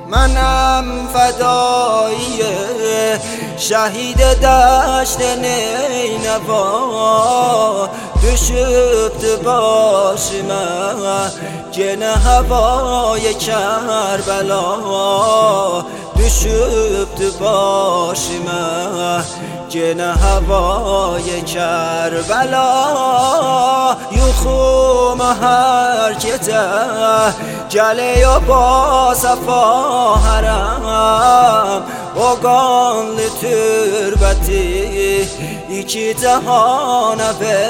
منم فدایی شهید دشت نینوا düşüptü başıma gene havaya Kerbela düşüptü başıma gene havaya Kerbela yuxuma her gece geliyor ba safa haram o qanlı türbəti iki cahana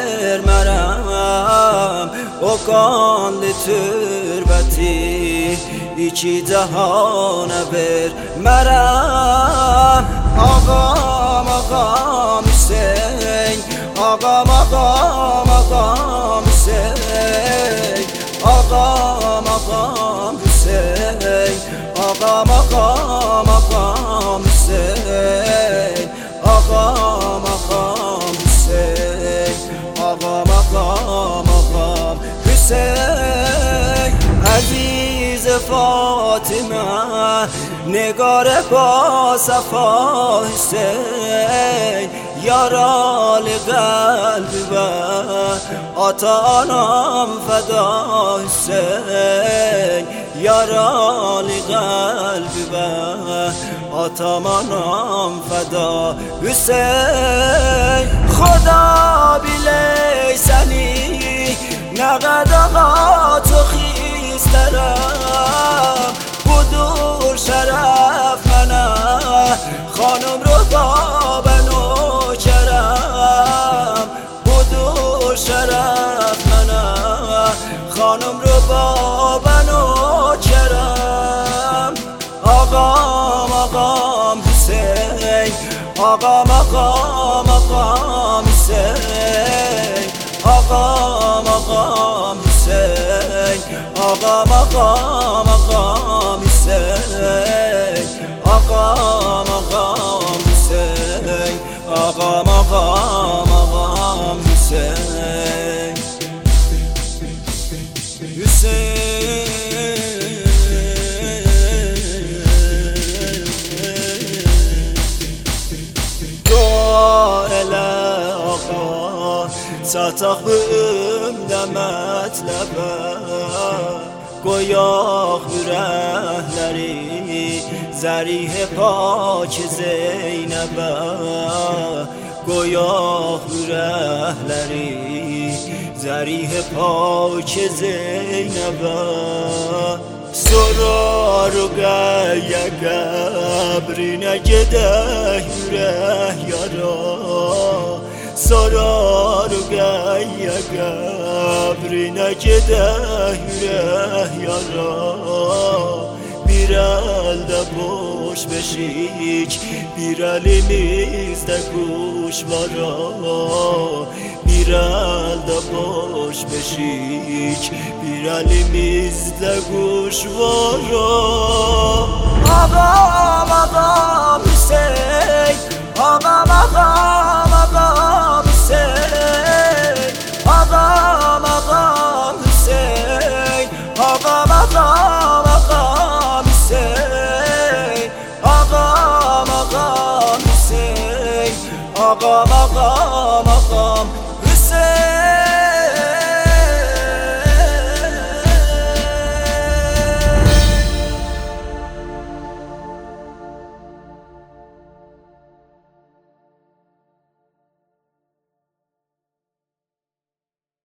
vermərəm o qanlı türbəti iki cahana vermərəm ağam ağam Hüseyin ağam ağam ağam Hüseyin ağam ağam Hüseyin ağam ağam ağam Hüseyin ağam ağam Hüseyin ağam ağam ağam Hüseyin aziz Fatıma نگار با صفا حسین یارال قلب و آتانم فدا حسین یارال قلب و آتانم فدا حسین خدا بیلیسنی نقد آقا تو خیسترم بدور شرف منه خانم رو با بنو کرم بدور شرف منه خانم رو با بنو کرم آقام آقام حسین آقام آقام آقام حسین آقام آقام حسین آقام آقام آقام حسین آقام آقام حسین آقام آقام آقام حسین دعا اله آقا sataqımda mətləbə qoyaq ürəkləri zərih pak Zeynəbə qoyaq ürəkləri zərih pak Zeynəbə sorar qəyə qəbrinə gedək ürək yara sorar qəyə qəbrinə gedək ürək yara bir əldə boş beşik bir əlimizdə quşvara bir əldə boş beşik bir əlimizdə quşvara ağam ağam Hüseyin ağam ağam ağam Hüseyin ağam ağam Hüseyin ağam ağam